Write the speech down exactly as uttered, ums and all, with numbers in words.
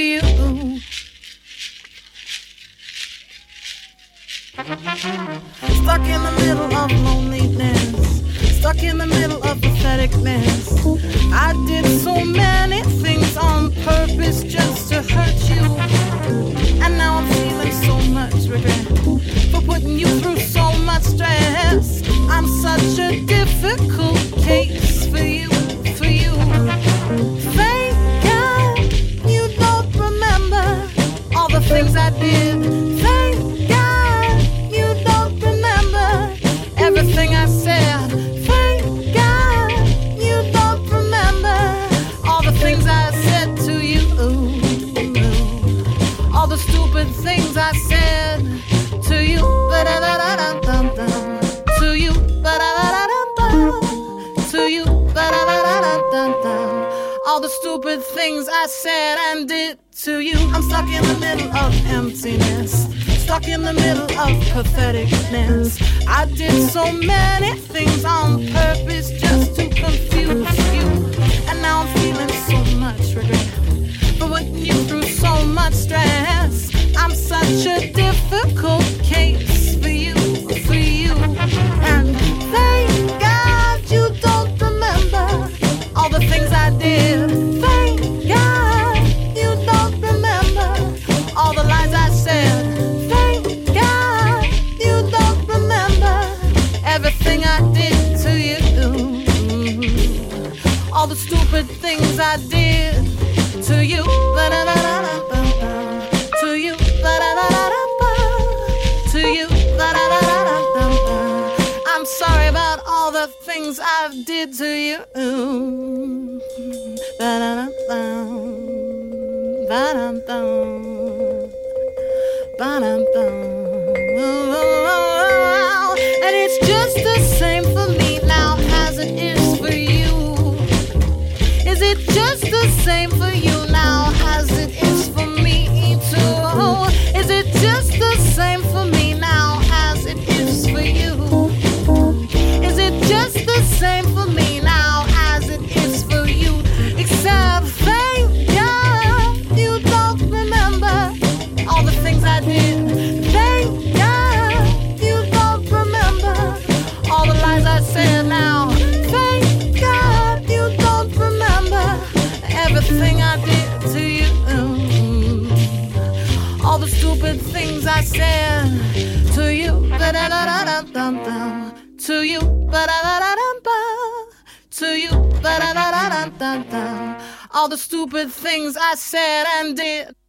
you. Stuck in the middle of loneliness, stuck in the middle of patheticness. I did so many things on purpose just to hurt you, and now I'm feeling so much regret for putting you through so much stress. I'm such a difficult case for you, for you. Thank God you don't remember all the things I did. Thank God you don't remember everything I said. Thank God you don't remember all the things I said to you. All the stupid things I said to you. To you. To you. All the stupid things I said and did to you. I'm stuck in the middle of emptiness, stuck in the middle of patheticness. I did so many things on purpose just to confuse you, and now I'm feeling so much regret for putting you through so much stress. I'm such a difficult case for you, for you. And thank God you don't remember all the things I did. Thank God you don't remember all the lies I said. Thank God you don't remember everything I did to you. All the stupid things I did to you. To you. To you. I'm sorry about all the things I did to you. And it's just the same for me now as it is for you. Is it just the same for you now as it is for me too? Is it just the same for me now as it is for you? Is it just the same for me now as it is for you? Except thank God you don't remember all the things I did. Thank God you don't remember all the lies I said now. Thank God you don't remember everything I did to you. All the stupid things I said to you. To you. To you. All the stupid things I said and did